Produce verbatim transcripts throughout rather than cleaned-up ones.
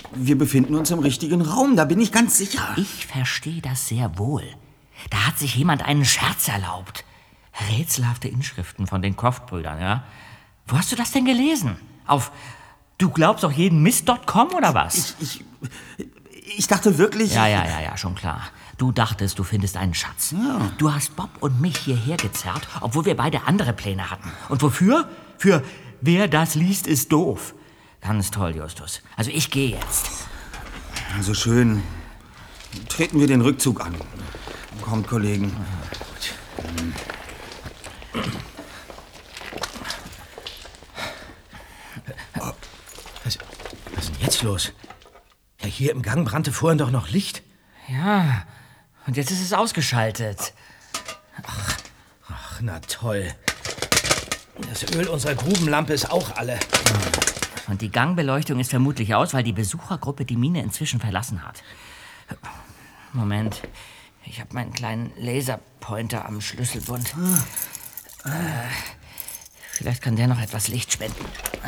wir befinden uns im richtigen Raum, da bin ich ganz sicher. Ich verstehe das sehr wohl. Da hat sich jemand einen Scherz erlaubt. Rätselhafte Inschriften von den Croft-Brüdern, ja? Wo hast du das denn gelesen? Auf du glaubst auch jeden Mist Punkt com oder was? Ich, ich, ich dachte wirklich... Ja, ja, ja, ja, schon klar. Du dachtest, du findest einen Schatz. Ja. Du hast Bob und mich hierher gezerrt, obwohl wir beide andere Pläne hatten. Und wofür? Für wer das liest, ist doof. Ganz toll, Justus. Also ich gehe jetzt. Also schön. Treten wir den Rückzug an. Kommt, Kollegen. Oh. Was, was ist denn jetzt los? Ja, hier im Gang brannte vorhin doch noch Licht. Ja, und jetzt ist es ausgeschaltet. Ach, ach, na toll. Das Öl unserer Grubenlampe ist auch alle. Und die Gangbeleuchtung ist vermutlich aus, weil die Besuchergruppe die Mine inzwischen verlassen hat. Moment, ich habe meinen kleinen Laserpointer am Schlüsselbund. Äh, vielleicht kann der noch etwas Licht spenden.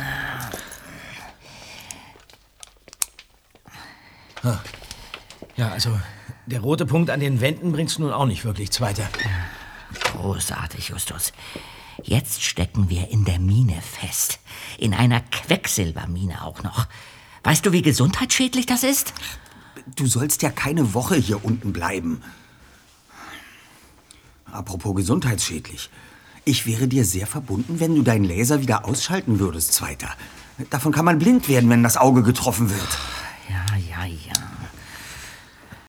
Ja, also der rote Punkt an den Wänden bringt's nun auch nicht wirklich weiter. Großartig, Justus. Jetzt stecken wir in der Mine fest. In einer Quecksilbermine auch noch. Weißt du, wie gesundheitsschädlich das ist? Du sollst ja keine Woche hier unten bleiben. Apropos gesundheitsschädlich. Ich wäre dir sehr verbunden, wenn du deinen Laser wieder ausschalten würdest, Zweiter. Davon kann man blind werden, wenn das Auge getroffen wird. Ja, ja, ja.